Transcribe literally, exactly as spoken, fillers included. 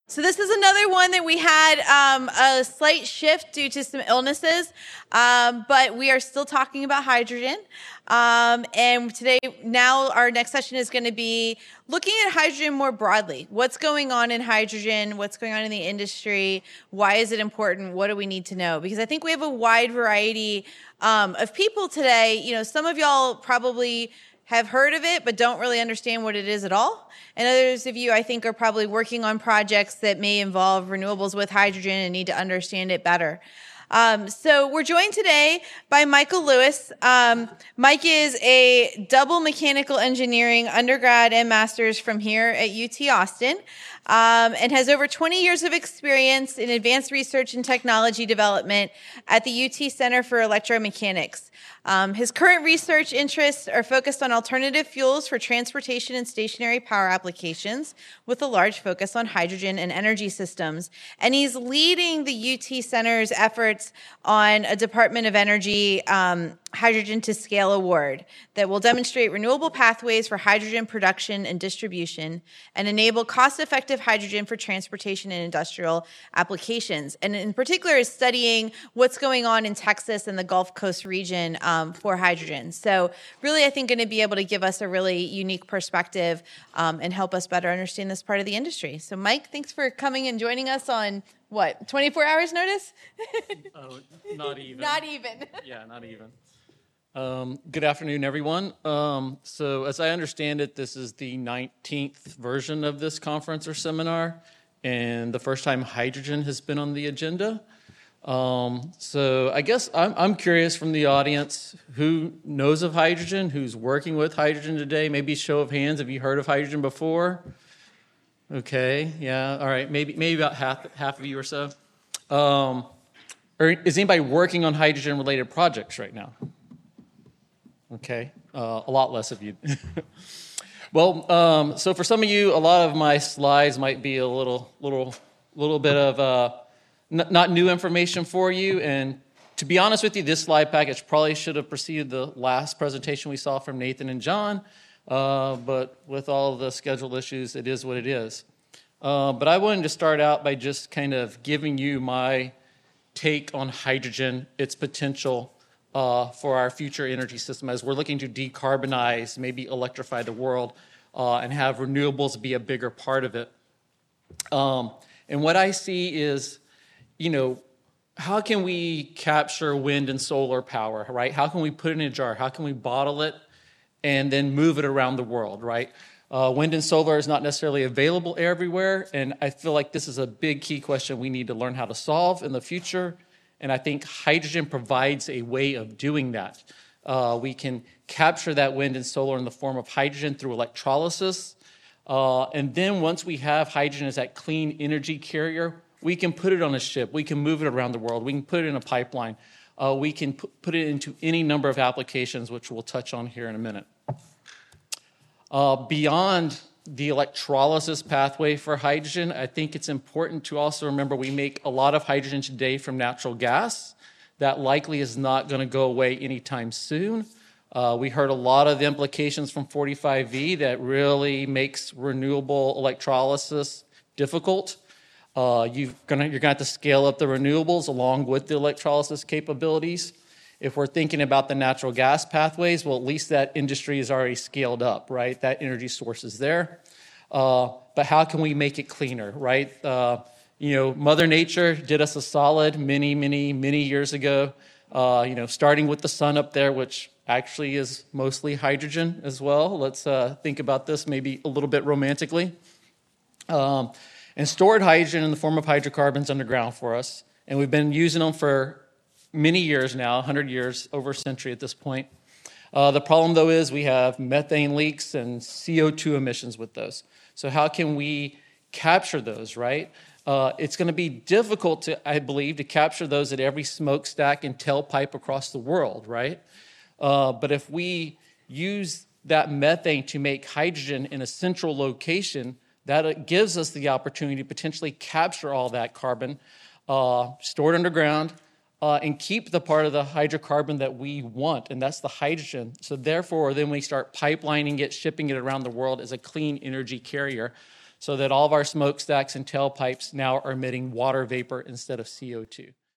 So this is another one that we had um, a slight shift due to some illnesses, um, but we are still talking about hydrogen. Um, and today, now our next session is going to be looking at hydrogen more broadly. What's going on in hydrogen? What's going on in the industry? Why is it important? What do we need to know? Because I think we have a wide variety um, of people today. You know, some of y'all probably have heard of it, but don't really understand what it is at all. And others of you, I think, are probably working on projects that may involve renewables with hydrogen and need to understand it better. Um, so we're joined today by Michael Lewis. Um, Mike is a double mechanical engineering undergrad and master's from here at U T Austin, um, and has over twenty years of experience in advanced research and technology development at the U T Center for Electromechanics. Um, his current research interests are focused on alternative fuels for transportation and stationary power applications, with a large focus on hydrogen and energy systems. And he's leading the U T Center's efforts on a Department of Energy um, Hydrogen to Scale award that will demonstrate renewable pathways for hydrogen production and distribution and enable cost-effective hydrogen for transportation and industrial applications. And in particular is studying what's going on in Texas and the Gulf Coast region um, for hydrogen. So really, I think, going to be able to give us a really unique perspective um, and help us better understand this part of the industry. So Mike, thanks for coming and joining us on, what, twenty-four hours notice? Oh, not even. Not even. Yeah, not even. Um, good afternoon, everyone. Um, so as I understand it, this is the nineteenth version of this conference or seminar, and the first time hydrogen has been on the agenda. Um, so I guess I'm, I'm curious from the audience, who knows of hydrogen, who's working with hydrogen today? Maybe show of hands, have you heard of hydrogen before? Okay, yeah, all right, maybe maybe about half half of you or so. Um, or is anybody working on hydrogen-related projects right now? Okay, uh, a lot less of you. Well, um, so for some of you, a lot of my slides might be a little, little, little bit of uh, n- not new information for you. And to be honest with you, this slide package probably should have preceded the last presentation we saw from Nathan and John. Uh, but with all the schedule issues, it is what it is. Uh, but I wanted to start out by just kind of giving you my take on hydrogen, its potential uh, for our future energy system as we're looking to decarbonize, maybe electrify the world, uh, and have renewables be a bigger part of it. Um, and what I see is, you know, how can we capture wind and solar power, right? How can we put it in a jar? How can we bottle it and then move it around the world, right? Uh, wind and solar is not necessarily available everywhere, and I feel like this is a big key question we need to learn how to solve in the future, and I think hydrogen provides a way of doing that. Uh, we can capture that wind and solar in the form of hydrogen through electrolysis, uh, and then once we have hydrogen as that clean energy carrier, we can put it on a ship, we can move it around the world, we can put it in a pipeline, uh, we can put it into any number of applications, which we'll touch on here in a minute. Uh, beyond the electrolysis pathway for hydrogen, I think it's important to also remember we make a lot of hydrogen today from natural gas. That likely is not going to go away anytime soon. Uh, we heard a lot of the implications from forty-five V that really makes renewable electrolysis difficult. Uh, you're going you're going to have to scale up the renewables along with the electrolysis capabilities. If we're thinking about the natural gas pathways, well, at least that industry is already scaled up, right? That energy source is there. Uh, but how can we make it cleaner, right? Uh, you know, Mother Nature did us a solid many, many, many years ago, uh, you know, starting with the sun up there, which actually is mostly hydrogen as well. Let's uh, think about this maybe a little bit romantically. Um, and stored hydrogen in the form of hydrocarbons underground for us. And we've been using them for many years now, one hundred years, over a century at this point. Uh, the problem, though, is we have methane leaks and C O two emissions with those. So how can we capture those, right? Uh, it's going to be difficult, to, I believe, to capture those at every smokestack and tailpipe across the world, right? Uh, but if we use that methane to make hydrogen in a central location, that gives us the opportunity to potentially capture all that carbon, uh, stored underground, Uh, and keep the part of the hydrocarbon that we want, and that's the hydrogen. So therefore, then we start pipelining it, shipping it around the world as a clean energy carrier. so that all of our smokestacks and tailpipes now are emitting water vapor instead of C O two.